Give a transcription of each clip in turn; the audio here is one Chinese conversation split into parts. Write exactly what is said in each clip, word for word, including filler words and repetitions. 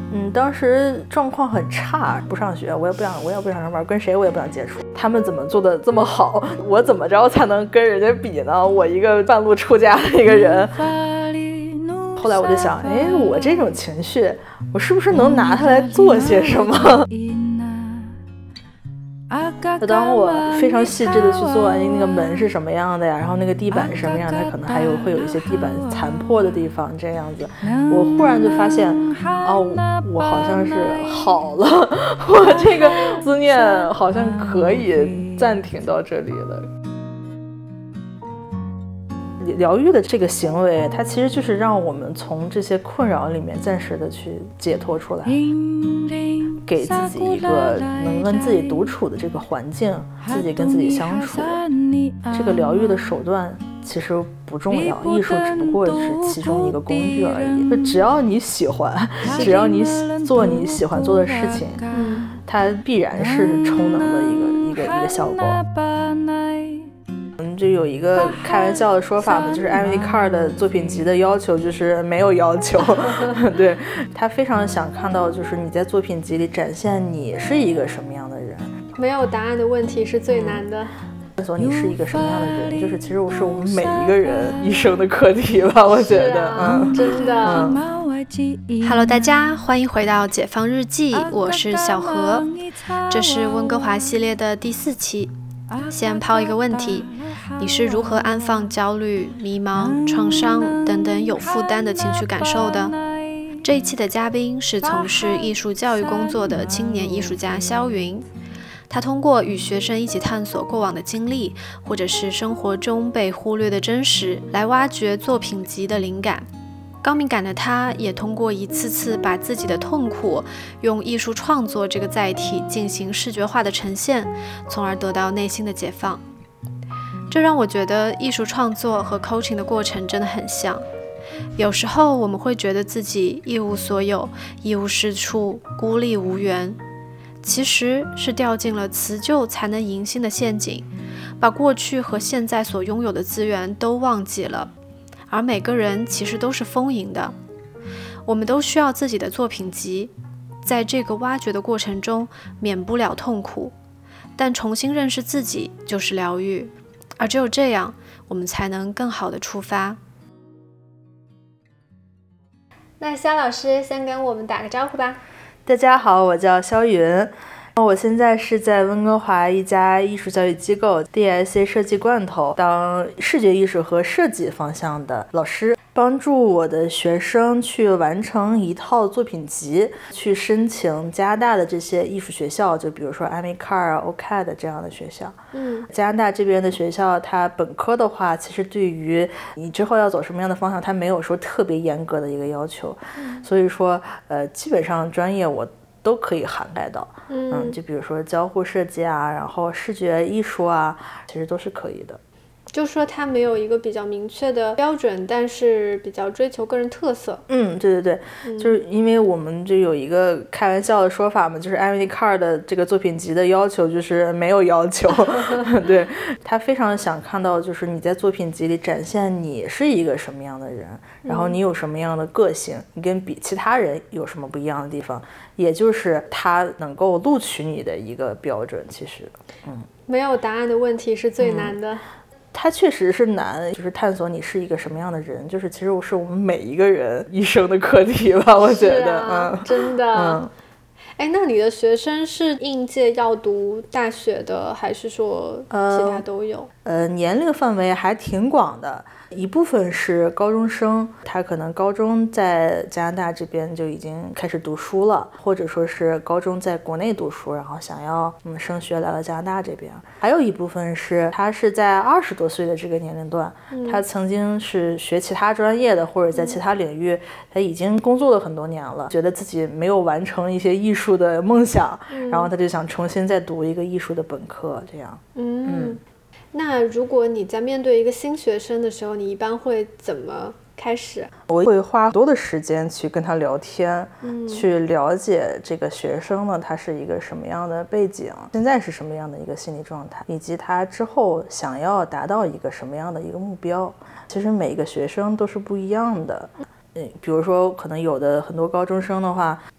嗯，当时状况很差，不上学，我也不想，我也不想上班，跟谁我也不想接触。他们怎么做的这么好，我怎么着才能跟人家比呢？我一个半路出家的一个人。后来我就想，哎，我这种情绪，我是不是能拿它来做些什么？当我非常细致的去做那个门是什么样的呀，然后那个地板是什么样，它可能还有会有一些地板残破的地方，这样子，我忽然就发现，哦，我好像是好了，我这个思念好像可以暂停到这里了。疗愈的这个行为，它其实就是让我们从这些困扰里面暂时的去解脱出来，给自己一个能跟自己独处的这个环境，自己跟自己相处。这个疗愈的手段其实不重要，艺术只不过是其中一个工具而已。就只要你喜欢，只要你做你喜欢做的事情，它必然是充能的一个一个一个效果。嗯，就有一个开玩笑的说法嘛，就是 Emily Carr 的作品集的要求就是没有要求。对，他非常想看到就是你在作品集里展现你是一个什么样的人。 没有答案的问题是最难的。 探索你是一个什么样的人，就是其实是我们每一个人一生的课题吧，我觉得。 啊、嗯，真的。 嗯、 Hello， 大家欢迎回到解放日记，我是小何，这是温哥华系列的第四期。先抛一个问题，你是如何安放焦虑、迷茫、创伤等等有负担的情绪感受的？这一期的嘉宾是从事艺术教育工作的青年艺术家肖云，他通过与学生一起探索过往的经历，或者是生活中被忽略的真实，来挖掘作品集的灵感。高敏感的他也通过一次次把自己的痛苦用艺术创作这个载体进行视觉化的呈现，从而得到内心的解放。这让我觉得艺术创作和 coaching 的过程真的很像。有时候我们会觉得自己一无所有，一无是处，孤立无援，其实是掉进了辞旧才能迎新的陷阱，把过去和现在所拥有的资源都忘记了。而每个人其实都是丰盈的，我们都需要自己的作品集，在这个挖掘的过程中免不了痛苦，但重新认识自己就是疗愈，而只有这样我们才能更好的出发。 那肖老师先跟我们打个招呼吧。 大家好，我叫肖云，我现在是在温哥华一家艺术教育机构 D S A 设计罐头当视觉艺术和设计方向的老师，帮助我的学生去完成一套作品集，去申请加拿大的这些艺术学校，就比如说 Emily Carr、O C A D 这样的学校。 嗯， 加拿大这边的学校，它本科的话，其实对于你之后要走什么样的方向，它没有说特别严格的一个要求， 嗯、 所以说，呃，基本上专业我都可以涵盖到。 嗯, 嗯，就比如说交互设计啊，然后视觉艺术啊，其实都是可以的。 就说它没有一个比较明确的标准，但是比较追求个人特色。 嗯，对对对、嗯、就是因为我们就有一个开玩笑的说法嘛，就是 Emily Carr 的这个作品集的要求就是没有要求。对，他非常想看到就是你在作品集里展现你是一个什么样的人，然后你有什么样的个性，你跟比其他人有什么不一样的地方，也就是他能够录取你的一个标准。其实嗯， 没有答案的问题是最难的、嗯， 它确实是难，就是探索你是一个什么样的人，就是其实是我们每一个人一生的课题吧，我觉得。 啊、 嗯， 真的。 嗯， 哎，那你的学生是应届要读大学的，还是说其他都有？ 呃，呃年龄范围还挺广的。一部分是高中生，他可能高中在加拿大这边就已经开始读书了，或者说是高中在国内读书，然后想要嗯升学来到加拿大这边。还有一部分是他是在二十多岁的这个年龄段、嗯、他曾经是学其他专业的，或者在其他领域、嗯、他已经工作了很多年了，觉得自己没有完成一些艺术的梦想、嗯、然后他就想重新再读一个艺术的本科，这样。 嗯嗯，那如果你在面对一个新学生的时候，你一般会怎么开始？ 我会花很多的时间去跟他聊天、 嗯、 去了解这个学生呢，他是一个什么样的背景，现在是什么样的一个心理状态，以及他之后想要达到一个什么样的一个目标。其实每个学生都是不一样的。嗯，比如说可能有的很多高中生的话，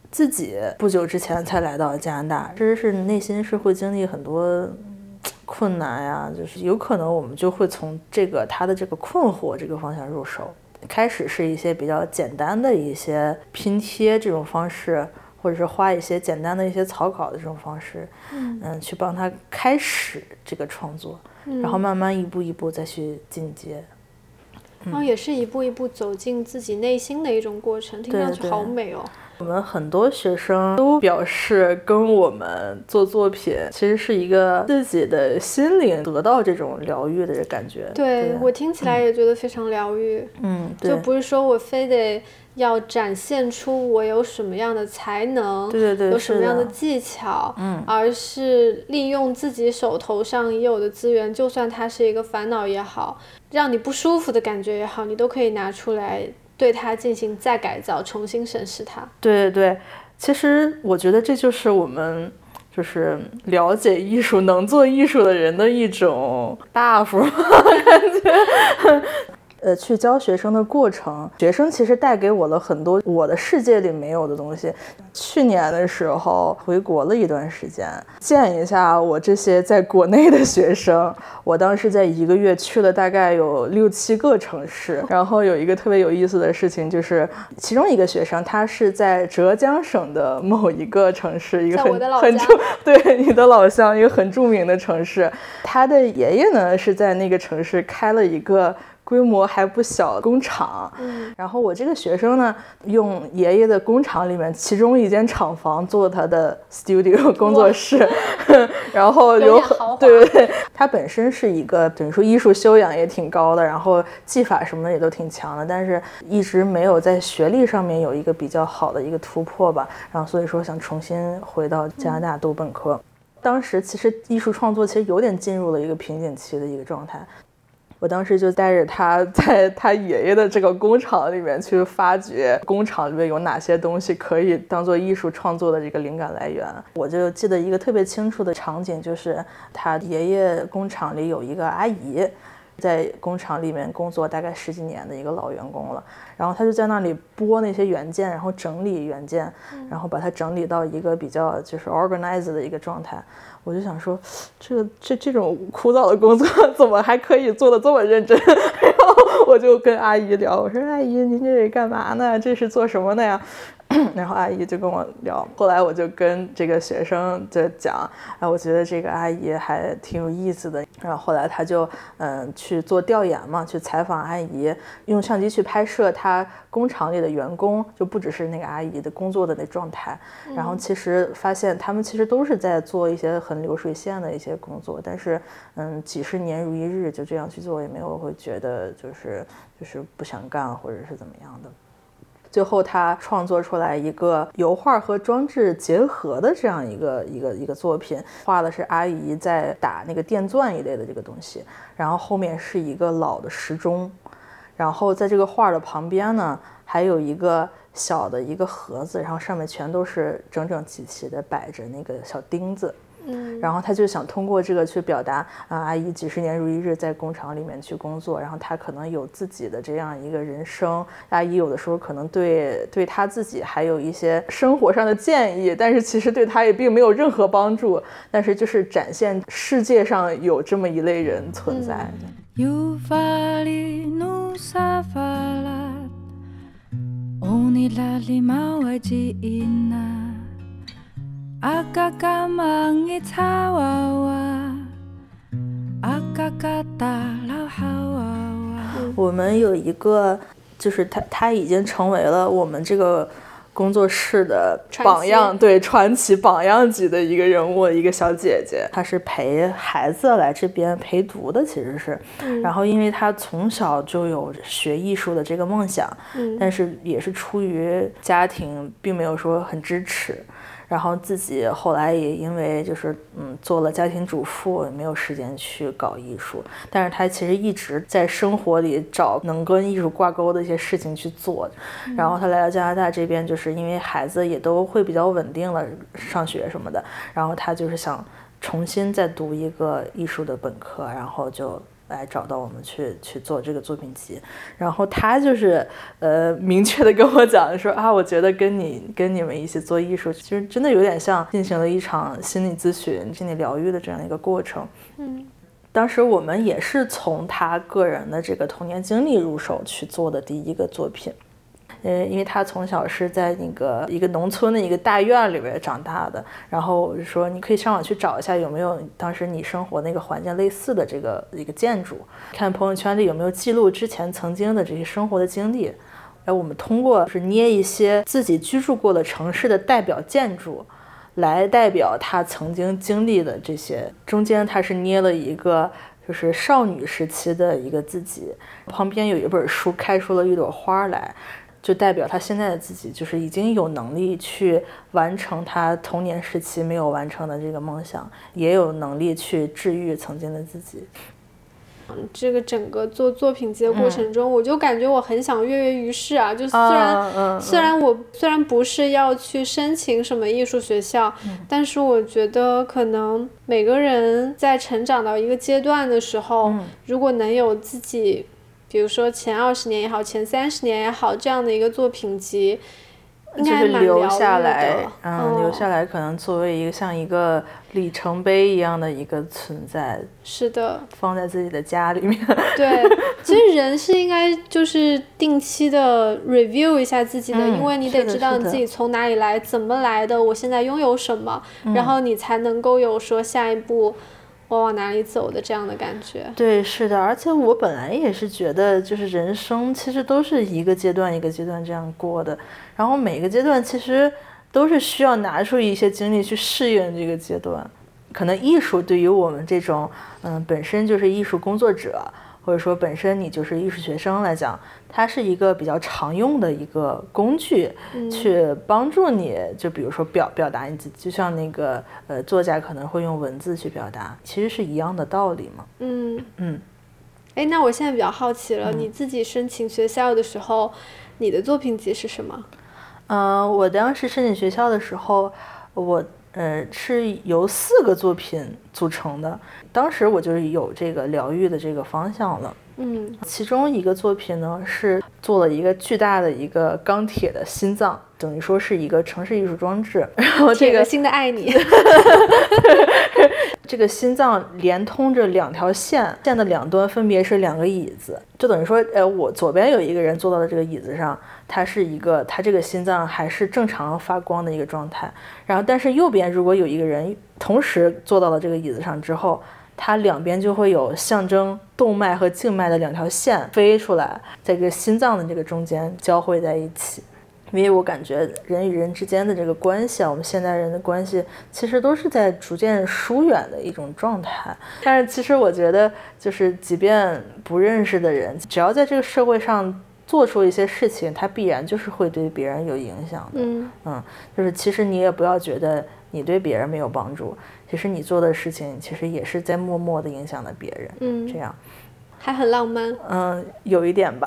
自己不久之前才来到加拿大，其实是内心是会经历很多困难呀，就是有可能我们就会从这个他的这个困惑这个方向入手，开始是一些比较简单的一些拼贴这种方式，或者是画一些简单的一些草稿的这种方式，嗯，嗯去帮他开始这个创作，嗯，然后慢慢一步一步再去进阶。 然后也是一步一步走进自己内心的一种过程，听上去好美哦。 我们很多学生都表示跟我们做作品其实是一个自己的心灵得到这种疗愈的感觉。 对， 对， 我听起来也觉得非常疗愈。 嗯，对， 就不是说我非得要展现出我有什么样的才能， 对对对， 有什么样的技巧， 嗯， 而是利用自己手头上已有的资源，就算它是一个烦恼也好，让你不舒服的感觉也好，你都可以拿出来对它进行再改造，重新审视它。 对对对，其实我觉得这就是我们就是了解艺术能做艺术的人的一种 buff 感觉。呃，去教学生的过程，学生其实带给我了很多我的世界里没有的东西。去年的时候回国了一段时间，见一下我这些在国内的学生，我当时在一个月去了大概有六七个城市，然后有一个特别有意思的事情，就是其中一个学生他是在浙江省的某一个城市，一个很很著对你的老乡，一个很著名的城市，他的爷爷呢是在那个城市开了一个规模还不小的工厂，嗯，然后我这个学生呢，用爷爷的工厂里面其中一间厂房做他的 studio 工作室，然后有很对对对，他本身是一个等于说艺术修养也挺高的，然后技法什么的也都挺强的，但是一直没有在学历上面有一个比较好的一个突破吧，然后所以说想重新回到加拿大读本科。嗯，当时其实艺术创作其实有点进入了一个瓶颈期的一个状态。我当时就带着他在他爷爷的这个工厂里面去发掘工厂里面有哪些东西可以当做艺术创作的这个灵感来源。我就记得一个特别清楚的场景，就是他爷爷工厂里有一个阿姨，在工厂里面工作大概十几年的一个老员工了，然后他就在那里拨那些原件，然后整理原件，然后把它整理到一个比较就是 organized 的一个状态。我就想说，这个这这种枯燥的工作怎么还可以做得这么认真？然后我就跟阿姨聊，我说阿姨您这是干嘛呢？这是做什么的呀？然后阿姨就跟我聊，后来我就跟这个学生就讲，哎，我觉得这个阿姨还挺有意思的。然后后来他就嗯去做调研嘛，去采访阿姨，用相机去拍摄他工厂里的员工，就不只是那个阿姨的工作的那状态。然后其实发现他们其实都是在做一些很流水线的一些工作，但是嗯几十年如一日就这样去做，也没有会觉得就是就是不想干或者是怎么样的。最后他创作出来一个油画和装置结合的这样一个一个一个作品，画的是阿姨在打那个电钻一类的这个东西，然后后面是一个老的时钟，然后在这个画的旁边呢还有一个小的一个盒子，然后上面全都是整整齐齐的摆着那个小钉子。嗯，然后他就想通过这个去表达啊，阿姨几十年如一日在工厂里面去工作，然后他可能有自己的这样一个人生，阿姨有的时候可能对对他自己还有一些生活上的建议，但是其实对他也并没有任何帮助，但是就是展现世界上有这么一类人存在。我们有一个就是他他已经成为了我们这个工作室的榜样，对，传奇榜样级的一个人物，一个小姐姐，她是陪孩子来这边陪读的，其实是、嗯、然后因为她从小就有学艺术的这个梦想、嗯、但是也是出于家庭并没有说很支持，然后自己后来也因为就是嗯做了家庭主妇，没有时间去搞艺术，但是他其实一直在生活里找能跟艺术挂钩的一些事情去做、嗯、然后他来到加拿大这边，就是因为孩子也都会比较稳定了，上学什么的，然后他就是想重新再读一个艺术的本科，然后就来找到我们去去做这个作品集。然后他就是呃明确的跟我讲说啊，我觉得跟你跟你们一起做艺术，其实真的有点像进行了一场心理咨询、心理疗愈的这样一个过程。 嗯， 当时我们也是从他个人的这个童年经历入手去做的第一个作品。呃，因为他从小是在那个一个农村的一个大院里边长大的，然后我就说你可以上网去找一下有没有当时你生活那个环境类似的这个一个建筑，看朋友圈里有没有记录之前曾经的这些生活的经历。哎，我们通过是捏一些自己居住过的城市的代表建筑，来代表他曾经经历的这些。中间他是捏了一个就是少女时期的一个自己，旁边有一本书开出了一朵花来，就代表他现在的自己就是已经有能力去完成他童年时期没有完成的这个梦想，也有能力去治愈曾经的自己。 这个整个做作品集的过程中、嗯、我就感觉我很想跃跃欲试啊，就虽然、啊嗯、虽然我虽然不是要去申请什么艺术学校、嗯、但是我觉得可能每个人在成长到一个阶段的时候、嗯、如果能有自己比如说前二十年也好前三十年也好这样的一个作品集，应该蛮疗愈的， 就是留下来、嗯哦、留下来可能作为一个像一个里程碑一样的一个存在， 是的， 放在自己的家里面。 对，其实人是应该就是定期的 review 一下自己的、嗯、因为你得知道你自己从哪里来，怎么来的，我现在拥有什么、嗯、然后你才能够有说下一步我往哪里走的这样的感觉。 对，是的，而且我本来也是觉得就是人生其实都是一个阶段一个阶段这样过的，然后每个阶段其实都是需要拿出一些精力去适应这个阶段。可能艺术对于我们这种嗯本身就是艺术工作者，或者说本身你就是艺术学生来讲，它是一个比较常用的一个工具，去帮助你就比如说表表达你自己，就像那个呃作家可能会用文字去表达，其实是一样的道理嘛。 嗯嗯， 哎，那我现在比较好奇了、嗯、你自己申请学校的时候你的作品集是什么？ 嗯、呃，我当时申请学校的时候我呃，是由四个作品组成的，当时我就是有这个疗愈的这个方向了。 嗯， 其中一个作品呢是做了一个巨大的一个钢铁的心脏，等于说是一个城市艺术装置。然后这个新的爱你， 这个心脏连通着两条线，线的两端分别是两个椅子，就等于说，呃，我左边有一个人坐到了这个椅子上，它是一个，它这个心脏还是正常发光的一个状态。然后，但是右边如果有一个人同时坐到了这个椅子上之后，它两边就会有象征动脉和静脉的两条线飞出来，在这个心脏的这个中间交汇在一起。因为我感觉人与人之间的这个关系啊，我们现代人的关系其实都是在逐渐疏远的一种状态。但是其实我觉得就是即便不认识的人，只要在这个社会上做出一些事情，它必然就是会对别人有影响的。 嗯嗯，就是其实你也不要觉得你对别人没有帮助，其实你做的事情其实也是在默默的影响了别人。 嗯， 这样还很浪漫。 嗯，有一点吧。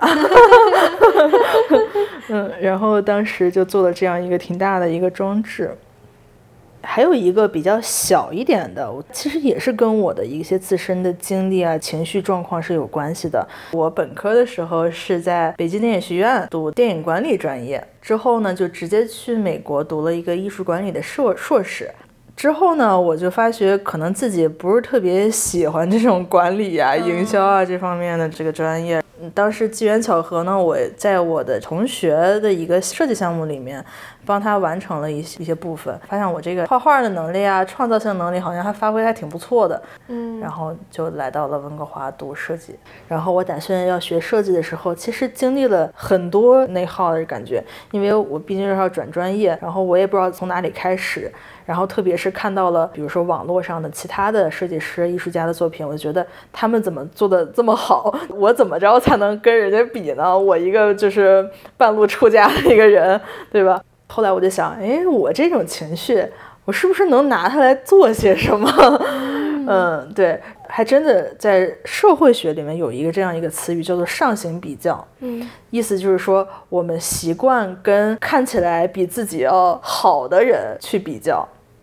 嗯，然后当时就做了这样一个挺大的一个装置。还有一个比较小一点的，其实也是跟我的一些自身的经历啊、情绪状况是有关系的。我本科的时候是在北京电影学院读电影管理专业，之后呢就直接去美国读了一个艺术管理的硕硕士。之后呢我就发觉可能自己不是特别喜欢这种管理啊、营销啊这方面的这个专业。当时机缘巧合呢，我在我的同学的一个设计项目里面帮他完成了一些一些部分，发现我这个画画的能力啊、创造性能力好像还发挥还挺不错的。 嗯， 然后就来到了温哥华读设计。然后我打算要学设计的时候，其实经历了很多内耗的感觉，因为我毕竟是要转专业，然后我也不知道从哪里开始。然后特别是看到了比如说网络上的其他的设计师、艺术家的作品，我觉得他们怎么做的这么好，我怎么着才能跟人家比呢？我一个就是半路出家的一个人，对吧？后来我就想，哎，我这种情绪我是不是能拿它来做些什么？嗯，对，还真的在社会学里面有一个这样一个词语叫做上行比较。 嗯， 意思就是说我们习惯跟看起来比自己要好的人去比较。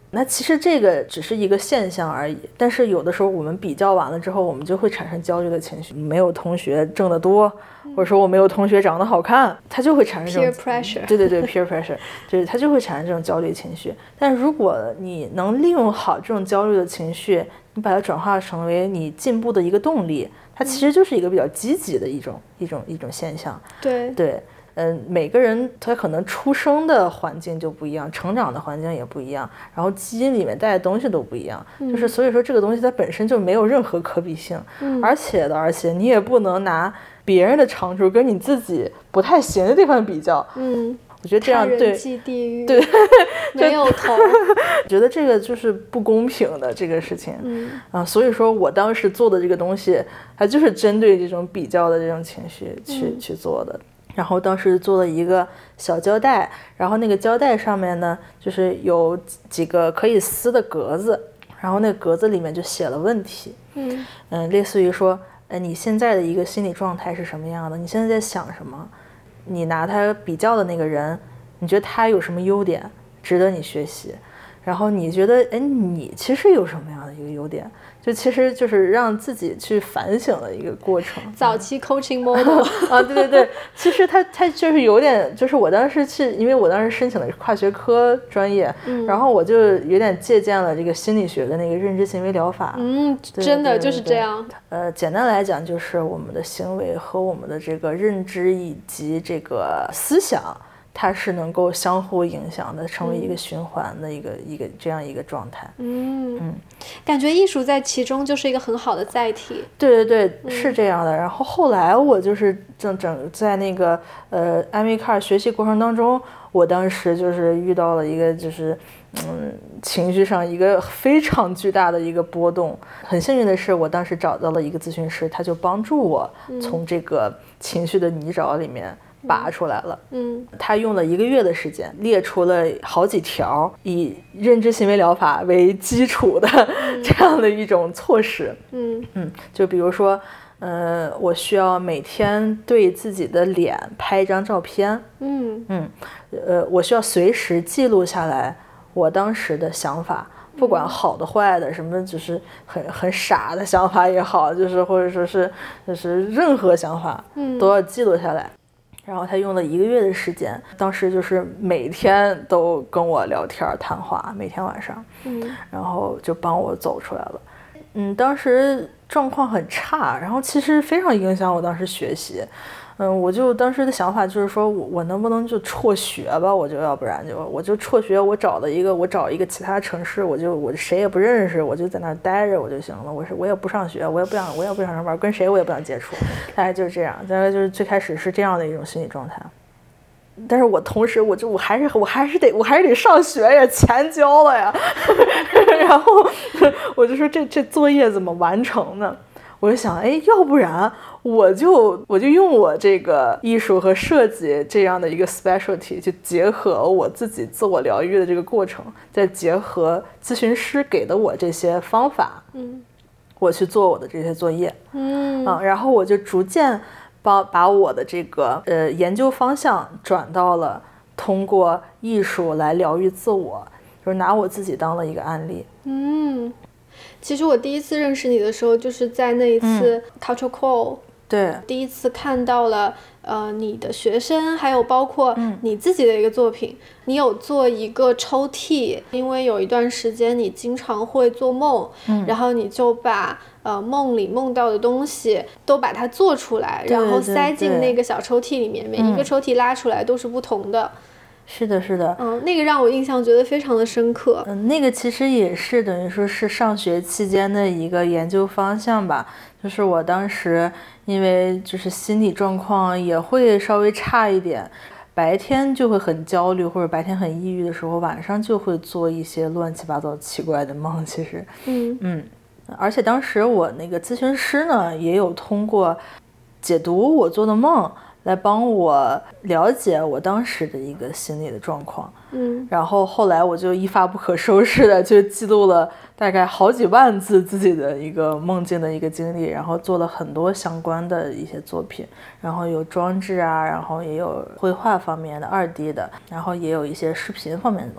那其实这个只是一个现象而已，但是有的时候我们比较完了之后，我们就会产生焦虑的情绪。没有同学挣得多，或者说我没有同学长得好看，他就会产生这种 peer pressure。 对对对 peer pressure， 就是他就会产生这种焦虑情绪。但如果你能利用好这种焦虑的情绪，你把它转化成为你进步的一个动力，它其实就是一个比较积极的一种、嗯、一种一种现象。 对对。嗯，每个人他可能出生的环境就不一样，成长的环境也不一样，然后基因里面带的东西都不一样，嗯、就是所以说这个东西它本身就没有任何可比性，嗯、而且的而且你也不能拿别人的长处跟你自己不太行的地方比较， 嗯， 我觉得这样对人即地狱， 对， 没有头， 我觉得这个就是不公平的这个事情，嗯啊，所以说我当时做的这个东西，它就是针对这种比较的这种情绪去、嗯、去做的。然后当时做了一个小胶带，然后那个胶带上面呢，就是有几个可以撕的格子，然后那个格子里面就写了问题，嗯嗯，类似于说，呃，你现在的一个心理状态是什么样的？你现在在想什么？你拿他比较的那个人，你觉得他有什么优点值得你学习？然后你觉得，哎，你其实有什么样的一个优点？就其实就是让自己去反省的一个过程。 早期 coaching model 啊，对对对，其实他他就是有点，就是我当时是因为我当时申请的是跨学科专业，嗯、然后我就有点借鉴了这个心理学的那个认知行为疗法。 嗯，真的就是这样。 呃，简单来讲，就是我们的行为和我们的这个认知以及这个思想，它是能够相互影响的，成为一个循环的一个、嗯、一个这样一个状态。 嗯嗯，感觉艺术在其中就是一个很好的载体。 对对对，嗯、是这样的。然后后来我就是整整在那个呃艾米卡尔学习过程当中，我当时就是遇到了一个就是嗯情绪上一个非常巨大的一个波动。很幸运的是，我当时找到了一个咨询师，他就帮助我从这个情绪的泥沼里面拔出来了。嗯，他用了一个月的时间，列出了好几条以认知行为疗法为基础的这样的一种措施。嗯嗯，就比如说，呃，我需要每天对自己的脸拍一张照片。嗯嗯，呃，我需要随时记录下来我当时的想法。不管好的坏的，什么就是很很傻的想法也好，就是或者说是就是任何想法，都要记录下来。然后他用了一个月的时间，当时就是每天都跟我聊天谈话，每天晚上，嗯，然后就帮我走出来了。嗯，当时状况很差，然后其实非常影响我当时学习。嗯，我就当时的想法就是说我我能不能就辍学吧，我就要不然就我就辍学，我找了一个我找一个其他城市，我就我谁也不认识，我就在那儿待着我就行了。我是我也不上学，我也不想我也不想上班，跟谁我也不想接触，大概就是这样。大概就是最开始是这样的一种心理状态。但是我同时我就我还是我还是得我还是得上学呀，钱交了呀，然后我就说这这作业怎么完成呢？我就想，哎，要不然我就我就用我这个艺术和设计这样的一个 specialty 去结合我自己自我疗愈的这个过程，再结合咨询师给的我这些方法，嗯，我去做我的这些作业，嗯啊，然后我就逐渐把把我的这个呃研究方向转到了通过艺术来疗愈自我，就是拿我自己当了一个案例， 嗯。其实我第一次认识你的时候，就是在那一次 Cultural Call，嗯， 对， 第一次看到了呃你的学生，还有包括你自己的一个作品。嗯，你有做一个抽屉，因为有一段时间你经常会做梦，嗯，然后你就把呃梦里梦到的东西都把它做出来，然后塞进那个小抽屉里面，每一个抽屉拉出来都是不同的。 是的，是的， 嗯，那个让我印象觉得非常的深刻。 嗯，那个其实也是等于说是上学期间的一个研究方向吧。就是我当时因为就是心理状况也会稍微差一点，白天就会很焦虑或者白天很抑郁的时候，晚上就会做一些乱七八糟奇怪的梦。其实，嗯嗯，而且当时我那个咨询师呢，也有通过解读我做的梦来帮我了解我当时的一个心理的状况，嗯，然后后来我就一发不可收拾的就记录了大概好几万字自己的一个梦境的一个经历，然后做了很多相关的一些作品，然后有装置啊，然后也有绘画方面的二 D 的，然后也有一些视频方面的东西。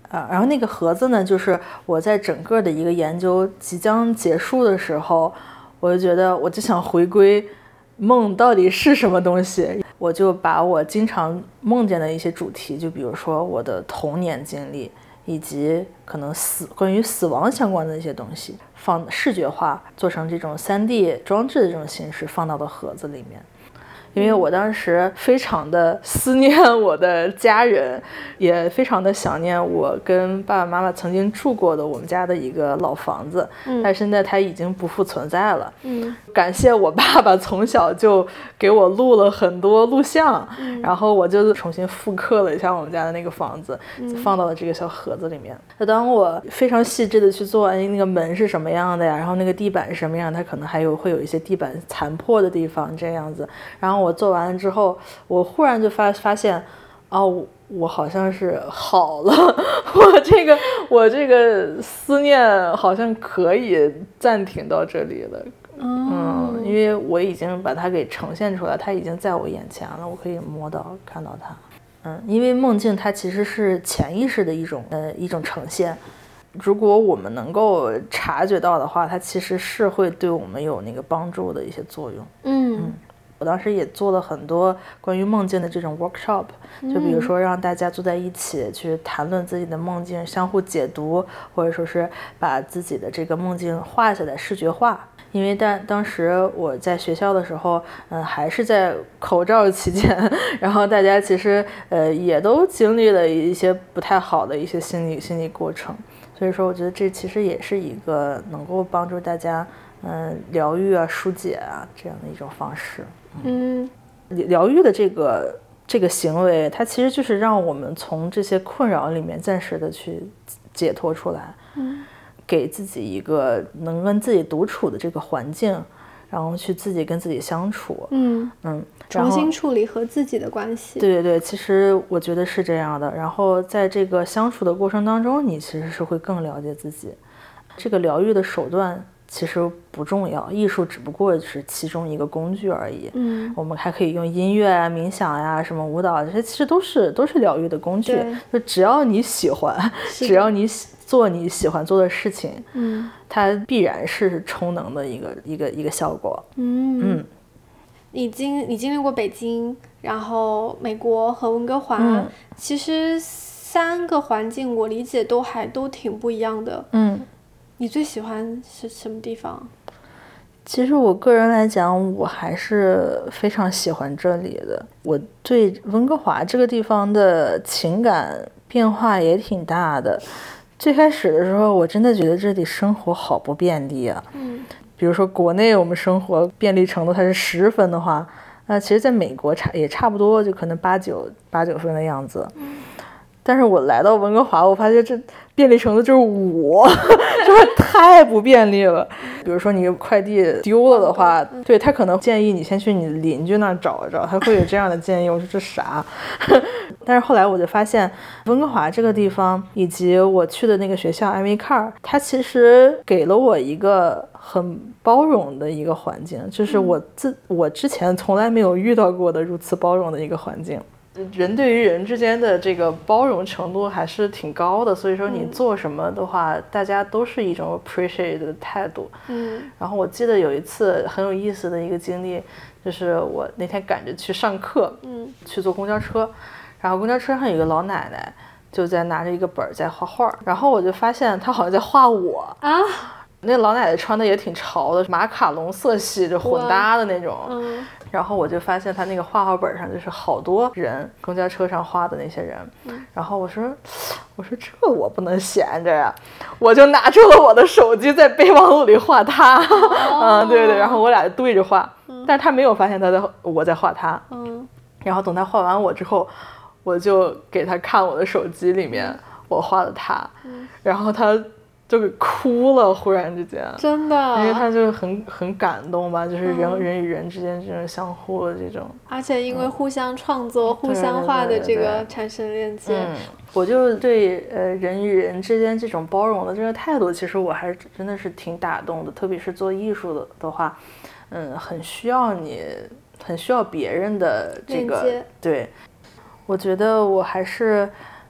啊，然后那个盒子呢，就是我在整个的一个研究即将结束的时候，我就觉得我就想回归梦到底是什么东西，我就把我经常梦见的一些主题，就比如说我的童年经历，以及可能死关于死亡相关的一些东西，放视觉化，做成这种 三 D 装置的这种形式，放到了盒子里面。因为我当时非常的思念我的家人，也非常的想念我跟爸爸妈妈曾经住过的我们家的一个老房子，嗯、但现在它已经不复存在了。嗯，感谢我爸爸从小就给我录了很多录像，嗯、然后我就重新复刻了一下我们家的那个房子，嗯、放到了这个小盒子里面。那当我非常细致的去做，哎，那个门是什么样的呀？然后那个地板是什么样？它可能还有会有一些地板残破的地方，这样子。然后我做完了之后，我忽然就发发现，哦，我, 我好像是好了，我这个我这个思念好像可以暂停到这里了。嗯，因为我已经把它给呈现出来，它已经在我眼前了，我可以摸到看到它。嗯，因为梦境它其实是潜意识的一种呃一种呈现。如果我们能够察觉到的话，它其实是会对我们有那个帮助的一些作用。嗯。嗯，我当时也做了很多关于梦境的这种 workshop， 就比如说让大家坐在一起去谈论自己的梦境，相互解读，或者说是把自己的这个梦境画下来视觉化。因为当当时我在学校的时候，嗯，还是在口罩期间，然后大家其实呃也都经历了一些不太好的一些心理心理过程，所以说我觉得这其实也是一个能够帮助大家嗯疗愈啊、疏解啊这样的一种方式。嗯，疗愈的这个这个行为，它其实就是让我们从这些困扰里面暂时的去解脱出来。嗯。给自己一个能跟自己独处的这个环境，然后去自己跟自己相处，嗯嗯， 重新处理和自己的关系。 对对对，其实我觉得是这样的。然后在这个相处的过程当中，你其实是会更了解自己。这个疗愈的手段其实不重要，艺术只不过是其中一个工具而已。嗯，我们还可以用音乐啊、冥想呀、啊、什么舞蹈，这些其实都是都是疗愈的工具。就只要你喜欢，只要你做你喜欢做的事情，嗯，它必然是充能的一个一个一个效果。嗯嗯， 你经你经历过北京，然后美国和温哥华，嗯、其实三个环境我理解都还都挺不一样的。嗯，你最喜欢是什么地方？ 其实我个人来讲，我还是非常喜欢这里的。我对温哥华这个地方的情感变化也挺大的。最开始的时候，我真的觉得这里生活好不便利啊。嗯，比如说国内我们生活便利程度它是十分的话，那其实在美国差也差不多，就可能八九八九分的样子。嗯，但是我来到温哥华，我发现这便利程度就是五，就是太不便利了。比如说你快递丢了的话，对，他可能建议你先去你邻居那找一找，他会有这样的建议。我说这啥？但是后来我就发现温哥华这个地方以及我去的那个学校 M V Car， 它其实给了我一个很包容的一个环境，就是我自我之前从来没有遇到过的如此包容的一个环境。人对于人之间的这个包容程度还是挺高的，所以说你做什么的话，嗯、大家都是一种 appreciate 的态度。嗯，然后我记得有一次很有意思的一个经历，就是我那天赶着去上课，嗯，去坐公交车，然后公交车上有一个老奶奶就在拿着一个本在画画，然后我就发现她好像在画我啊。那老奶奶穿的也挺潮的，马卡龙色系就混搭的那种。嗯。然后我就发现他那个画画本上就是好多人公交车上画的那些人，嗯、然后我说我说这我不能闲着呀，我就拿出了我的手机在备忘录里画他。哦、嗯，对对，然后我俩就对着画，嗯、但是他没有发现他在我在画他。嗯，然后等他画完我之后，我就给他看我的手机里面我画的他，嗯、然后他就给哭了，忽然之间， 真的， 因为他就很很感动吧，就是人、嗯、人与人之间这种相互的这种， 而且因为互相创作、嗯、互相画的这个产生链接。 嗯，我就对呃人与人之间这种包容的这个态度，其实我还是真的是挺打动的，特别是做艺术的的话，嗯，很需要你，很需要别人的这个，对，我觉得我还是。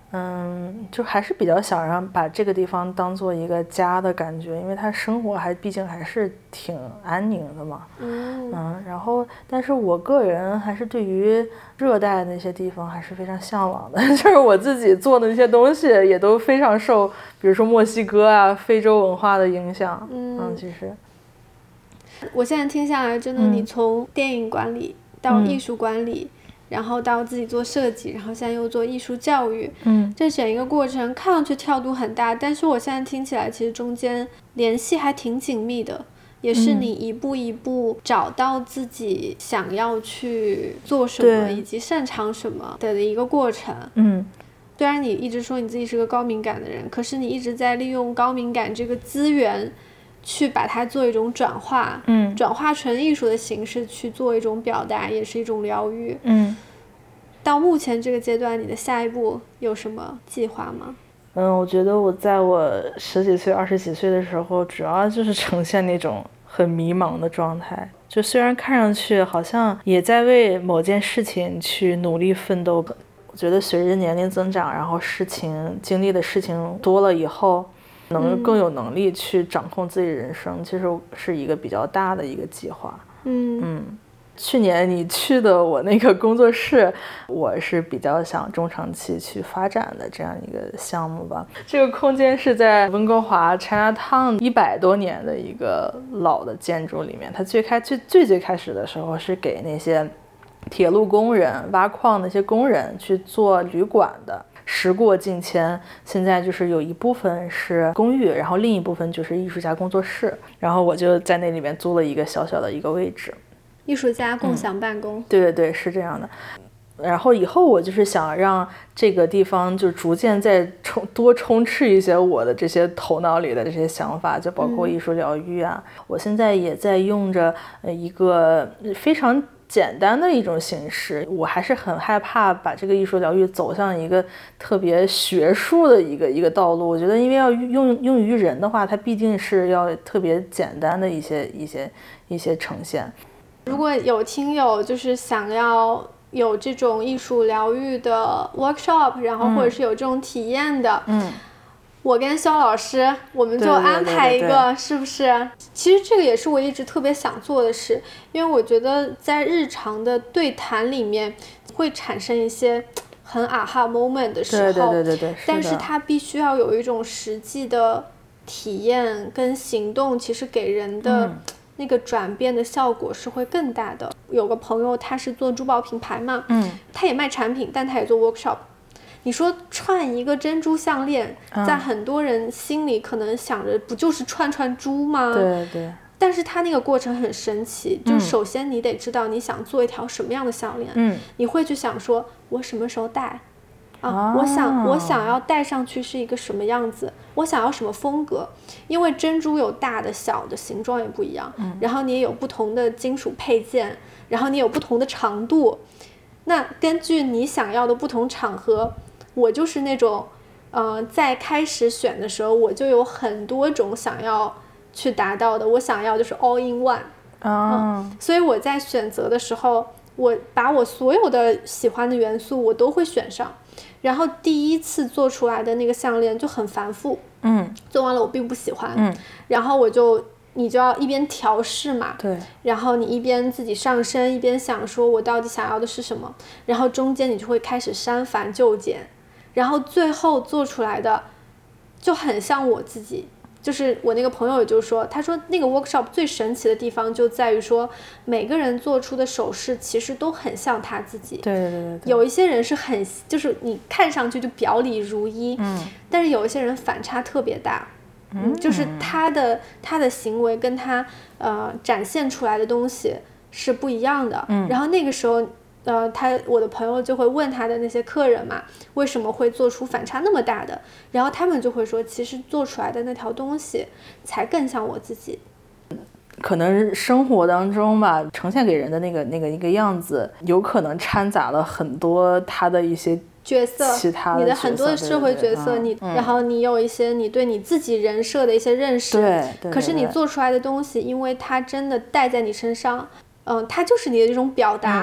嗯，就还是比较想让把这个地方当做一个家的感觉，因为他生活还毕竟还是挺安宁的嘛。 嗯嗯，然后但是我个人还是对于热带那些地方还是非常向往的，就是我自己做的那些东西也都非常受，比如说墨西哥啊、非洲文化的影响。 嗯， 嗯其实我现在听下来，真的，你从电影管理到艺术管理。嗯然后到自己做设计，然后现在又做艺术教育， 嗯， 这整一个过程看上去跳度很大，但是我现在听起来其实中间联系还挺紧密的，也是你一步一步找到自己想要去做什么以及擅长什么的一个过程。 嗯， 虽然你一直说你自己是个高敏感的人，可是你一直在利用高敏感这个资源去把它做一种转化， 嗯， 转化成艺术的形式去做一种表达，也是一种疗愈。 嗯， 到目前这个阶段，你的下一步有什么计划吗？ 嗯，我觉得我在我十几岁、二十几岁的时候，主要就是呈现那种很迷茫的状态。就虽然看上去好像也在为某件事情去努力奋斗，我觉得随着年龄增长，然后事情经历的事情多了以后，能更有能力去掌控自己人生，嗯、其实是一个比较大的一个计划。 嗯嗯，去年你去的我那个工作室，我是比较想中长期去发展的这样一个项目吧。这个空间是在温哥华 Chinatown 一百多年的一个老的建筑里面，它最开最最最开始的时候是给那些铁路工人、挖矿那些工人去做旅馆的。时过境迁，现在就是有一部分是公寓，然后另一部分就是艺术家工作室，然后我就在那里面租了一个小小的一个位置。 艺术家共享办公、 嗯、对对对，是这样的。然后以后我就是想让这个地方就逐渐再充多充斥一些我的这些头脑里的这些想法，就包括艺术疗愈啊、嗯、我现在也在用着一个非常简单的一种形式，我还是很害怕把这个艺术疗愈走向一个特别学术的一个一个道路。我觉得因为要用用于人的话，它毕竟是要特别简单的一些一些一些呈现。 如果有听友就是想要有这种艺术疗愈的 workshop， 然后或者是有这种体验的， 嗯， 我跟肖老师我们就安排一个，对对对对，是不是？其实这个也是我一直特别想做的事，因为我觉得在日常的对谈里面会产生一些很 aha moment 的时候， 对对对对对， 但是它必须要有一种实际的体验跟行动，其实给人的、嗯那个转变的效果是会更大的。有个朋友他是做珠宝品牌嘛， 嗯， 他也卖产品，但他也做 workshop。你说串一个珍珠项链、嗯、在很多人心里可能想着不就是串串珠吗？ 对对。 但是他那个过程很神奇，就首先你得知道你想做一条什么样的项链， 嗯， 你会去想说我什么时候戴啊，我想我想要戴上去是一个什么样子，我想要什么风格，因为珍珠有大的小的，形状也不一样、嗯、然后你也有不同的金属配件，然后你有不同的长度，那根据你想要的不同场合，我就是那种呃，在开始选的时候我就有很多种想要去达到的，我想要就是 all in one、 哦嗯、所以我在选择的时候我把我所有的喜欢的元素我都会选上，然后第一次做出来的那个项链就很繁复， 嗯， 做完了我并不喜欢， 嗯， 然后我就你就要一边调试嘛， 对， 然后你一边自己上身，一边想说我到底想要的是什么，然后中间你就会开始删繁就简，然后最后做出来的就很像我自己。就是我那个朋友也就说，他说那个 workshop 最神奇的地方就在于说每个人做出的手势其实都很像他自己， 对对对对， 有一些人是很就是你看上去就表里如一， 嗯， 但是有一些人反差特别大，嗯，就是他的他的行为跟他呃展现出来的东西是不一样的，嗯，然后那个时候呃，他我的朋友就会问他的那些客人嘛，为什么会做出反差那么大的？然后他们就会说，其实做出来的那条东西才更像我自己。 可能生活当中吧，呈现给人的那个那个一个样子，有可能掺杂了很多他的一些角色， 其他的你的很多的社会角色， 对对对你、 嗯、 然后你有一些你对你自己人设的一些认识， 对， 对, 对, 对， 可是你做出来的东西，因为它真的带在你身上。嗯，它就是你的这种表达、嗯、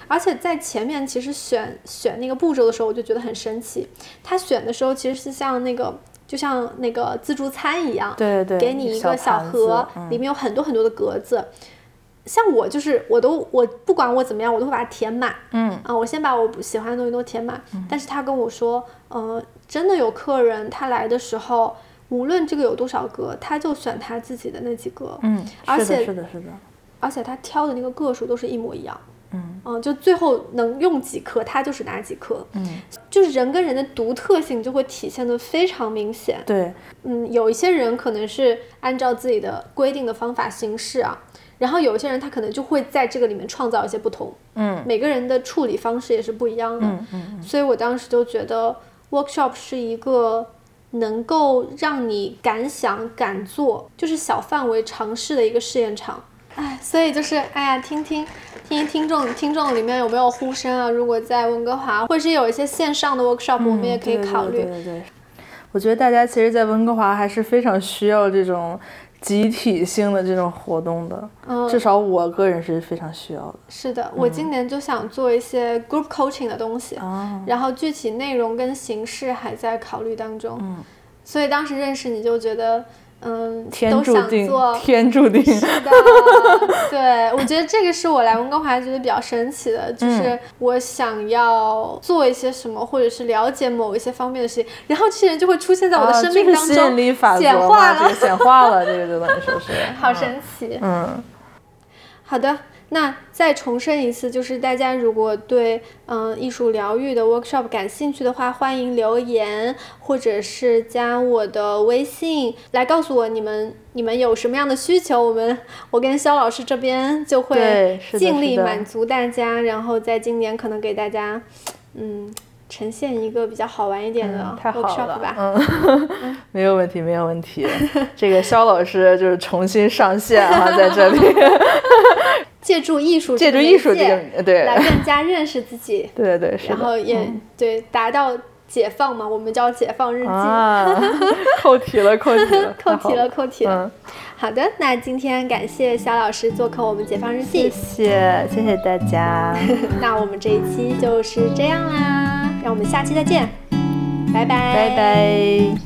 而且在前面其实选选那个步骤的时候，我就觉得很神奇。他选的时候其实是像那个，就像那个自助餐一样， 对对， 给你一个小盒， 嗯、 里面有很多很多的格子。像我就是我都我不管我怎么样，我都会把它填满。 嗯啊，我先把我喜欢的东西都填满。嗯、但是他跟我说，呃，真的有客人他来的时候，无论这个有多少格，他就选他自己的那几格。 嗯， 而且是的，是的，是的。 而且他挑的那个个数都是一模一样。 嗯嗯，就最后能用几颗，他就是哪几颗。 嗯， 就是人跟人的独特性就会体现得非常明显。 对， 嗯，有一些人可能是按照自己的规定的方法行事啊。然后有些人他可能就会在这个里面创造一些不同， 嗯， 每个人的处理方式也是不一样的， 嗯嗯嗯， 所以我当时就觉得 workshop 是一个能够让你敢想敢做，就是小范围尝试的一个试验场。哎，所以就是哎呀，听听听听听众听众里面有没有呼声啊？如果在温哥华或者是有一些线上的 workshop，、嗯、我们也可以考虑。 对对对对对，我觉得大家其实，在温哥华还是非常需要这种集体性的这种活动的，嗯，至少我个人是非常需要的。 是的，我今年就想做一些 group coaching 的东西， 嗯、 然后具体内容跟形式还在考虑当中。 嗯， 所以当时认识你就觉得，嗯， 天注定， 都想做天注定。 是的，对，我觉得这个是我来温哥华觉得比较神奇的，就是我想要做一些什么，或者是了解某一些方面的事情，然后这些人就会出现在我的生命当中， 啊、就是吸引力法则显化了， 这个显化了，这个就等于说是， 好神奇。 嗯， 好的。那再重申一次，就是大家如果对嗯艺术疗愈的 workshop 感兴趣的话，欢迎留言或者是加我的微信来告诉我你们你们有什么样的需求，我们我跟肖老师这边就会尽力满足大家，然后在今年可能给大家嗯呈现一个比较好玩一点的 workshop 吧。 嗯，嗯没有问题，没有问题。这个肖老师就是重新上线啊，在这里。 借助艺术， 借助艺术这个对， 来更加认识自己。 对对是的。 然后也、嗯、对达到解放嘛，我们叫解放日记。 啊，扣题了，扣题了， 扣题了，扣题了。 嗯， 好的，那今天感谢肖老师做客我们解放日记， 谢谢，谢谢大家。 那我们这一期就是这样啦，让我们下期再见，拜拜， 拜拜。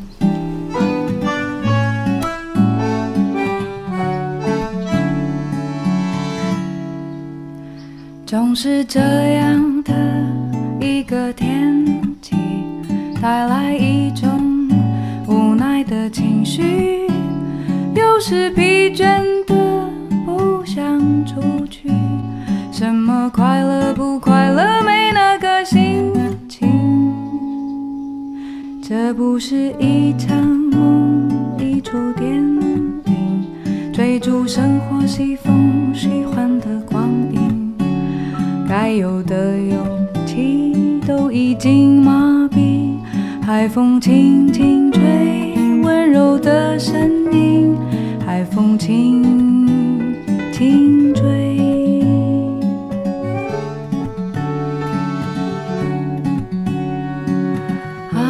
总是这样的一个天气，带来一种无奈的情绪，有时疲倦的不想出去，什么快乐不快乐没那个心情，这不是一场梦，一出电影，追逐生活西风喜欢的光阴，该有的勇气都已经麻痹，海风轻轻吹，温柔的声音，海风轻轻吹。啊，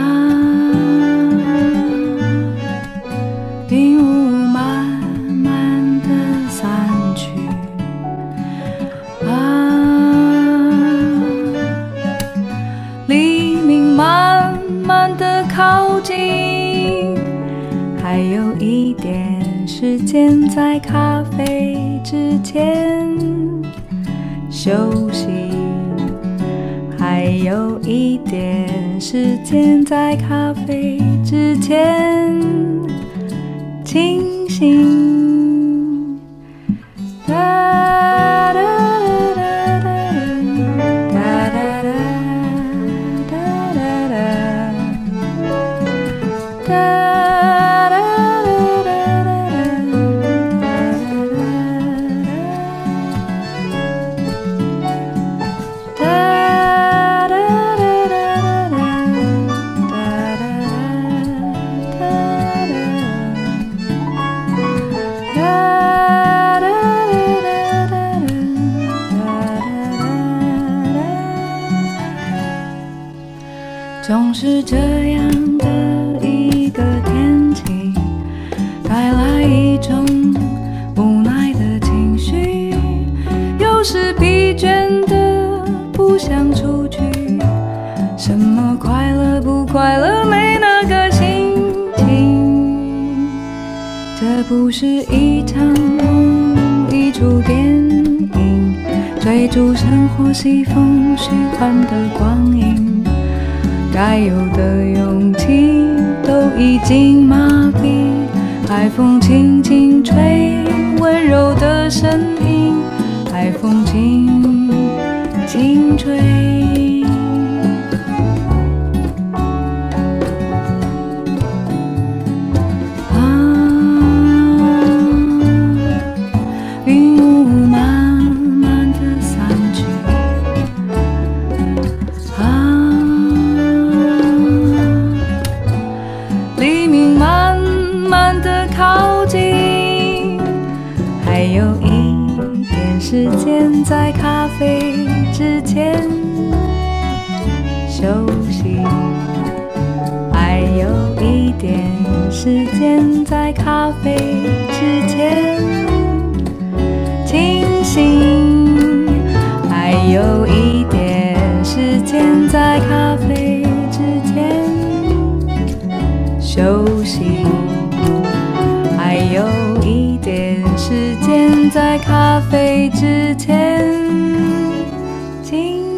云雾慢慢地散去。黎明慢慢地靠近，还有一点时间在咖啡之前休息，还有一点时间在咖啡之前清醒。哒哒总是这样的一个天气，带来一种无奈的情绪，有时疲倦的不是一场梦，一出电影，追逐生活西风虚幻的光阴，该有的勇气都已经麻痹，海风轻轻吹，温柔的声音，海风轻轻吹。时间在咖啡之前休息，还有一点时间在咖啡之前清醒，还有一点时间在咖啡之前休息，还有一点时间在咖啡之前清